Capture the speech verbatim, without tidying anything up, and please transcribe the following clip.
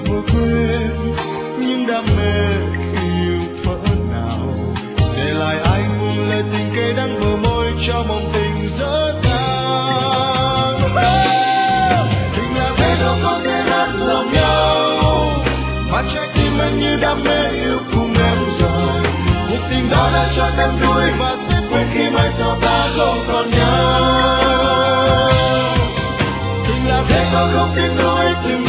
vừa quên những đam mê yêu phỡ nào, để lại anh lời tình cay đắng bờ môi cho mong tình dở dang. Tình là thế đâu có thể nát lòng nhau, mà trái tim anh như đam mê yêu cùng em rồi. Cuộc tình đó đã cho em đuối và sẽ quên khi mai sau ta không còn nhau. Tình là thế có không tiếc nuối từng